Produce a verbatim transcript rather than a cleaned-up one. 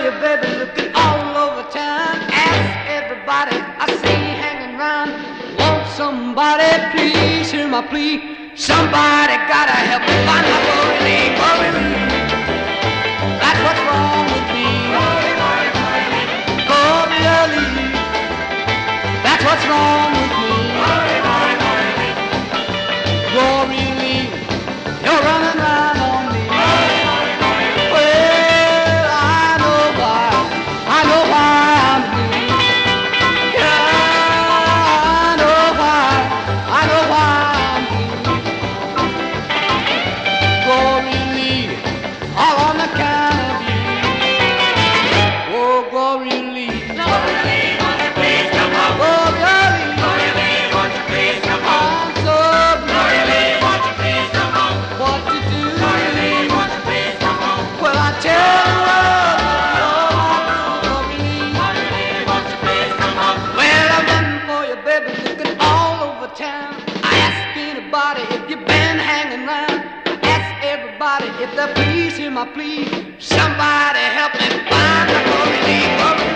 you, baby, looking all over town. Ask everybody I see hanging around. Won't somebody please hear my plea? Somebody gotta help me find my Glory Lee, Glory Lee. That's what's wrong with me. Glory Lee. That's what's wrong with me. Glory Lee, you're running around on me. Well, I know why, I know why I'm blue. Yeah, I know why, I know why I'm blue. Glory Lee, all on account of you. Oh, Glory Lee, Glory Lee, won't you please come home? Glory Lee, Glory Lee, won't you please come home? I'm so blue. Glory Lee, won't you please come home? What to do? Glory Lee, won't you please come home? Well, I tell you what, Glory Lee. Glory Lee, won't you please come home? Well, I'm running for you, baby, looking all over town. I ask anybody if you've been hanging around. I ask everybody if they'll please hear my plea. Somebody help me find my Glory Lee, Glory